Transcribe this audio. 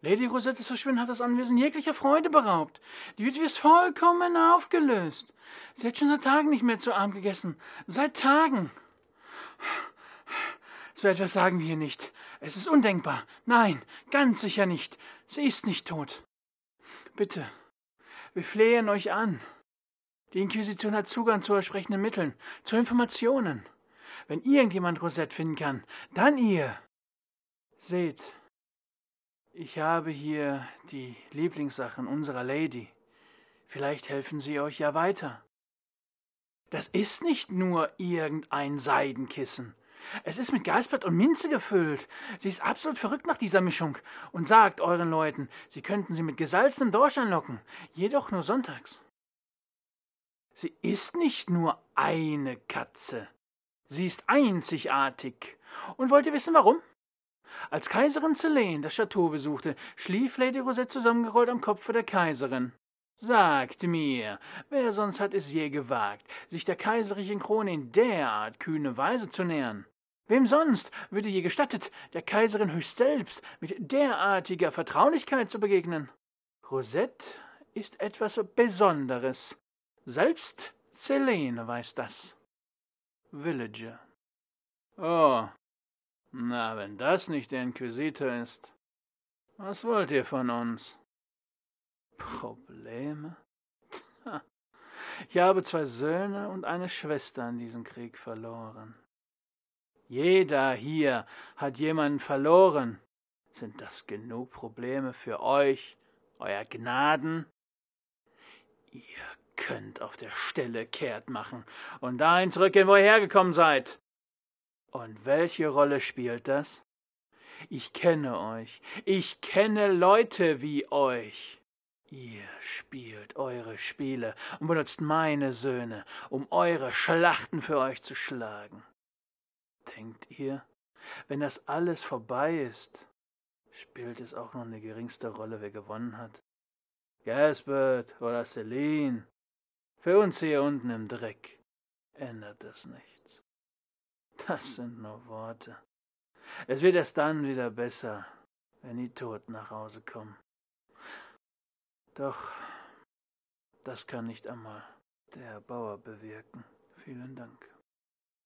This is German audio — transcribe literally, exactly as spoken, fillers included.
Lady Rosettes Verschwinden hat das Anwesen jeglicher Freude beraubt. Die Witwe ist vollkommen aufgelöst. Sie hat schon seit Tagen nicht mehr zu Abend gegessen. Seit Tagen. So etwas sagen wir hier nicht. Es ist undenkbar. Nein, ganz sicher nicht. Sie ist nicht tot. Bitte, wir flehen euch an. Die Inquisition hat Zugang zu entsprechenden Mitteln, zu Informationen. Wenn irgendjemand Rosette finden kann, dann ihr. Seht, ich habe hier die Lieblingssachen unserer Lady. Vielleicht helfen sie euch ja weiter. Das ist nicht nur irgendein Seidenkissen. Es ist mit Geistblatt und Minze gefüllt. Sie ist absolut verrückt nach dieser Mischung und sagt euren Leuten, sie könnten sie mit gesalzenem Dorsch anlocken, jedoch nur sonntags. Sie ist nicht nur eine Katze. Sie ist einzigartig. Und wollt ihr wissen, warum? Als Kaiserin Selene das Chateau besuchte, schlief Lady Rosette zusammengerollt am Kopfe der Kaiserin. Sagt mir, wer sonst hat es je gewagt, sich der kaiserlichen Krone in derart kühne Weise zu nähern? Wem sonst würde je gestattet, der Kaiserin höchst selbst mit derartiger Vertraulichkeit zu begegnen? Rosette ist etwas Besonderes. Selbst Selene weiß das. Villager. Oh, na, wenn das nicht der Inquisitor ist. Was wollt ihr von uns? Probleme? Ich habe zwei Söhne und eine Schwester in diesem Krieg verloren. Jeder hier hat jemanden verloren. Sind das genug Probleme für euch, euer Gnaden? Ihr könnt auf der Stelle kehrt machen und dahin zurückgehen, wo ihr hergekommen seid. Und welche Rolle spielt das? Ich kenne euch. Ich kenne Leute wie euch. Ihr spielt eure Spiele und benutzt meine Söhne, um eure Schlachten für euch zu schlagen. Denkt ihr, wenn das alles vorbei ist, spielt es auch noch eine geringste Rolle, wer gewonnen hat? Gaspard oder Selene? Für uns hier unten im Dreck ändert das nichts. Das sind nur Worte. Es wird erst dann wieder besser, wenn die Toten nach Hause kommen. Doch das kann nicht einmal der Herr Bauer bewirken. Vielen Dank.